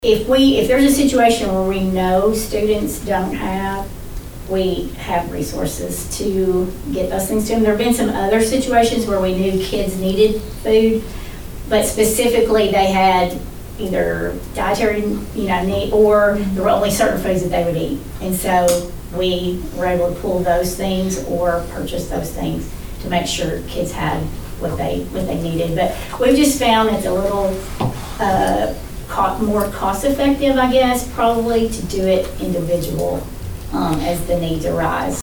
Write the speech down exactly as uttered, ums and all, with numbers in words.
If we, if there's a situation where we know students don't have, we have resources to get those things to them. There have been some other situations where we knew kids needed food, but specifically they had either dietary, you know, need, or there were only certain foods that they would eat. And so we were able to pull those things or purchase those things to make sure kids had what they, what they needed. But we've just found it's a little uh, co- more cost effective, I guess, probably to do it individual um, as the needs arise.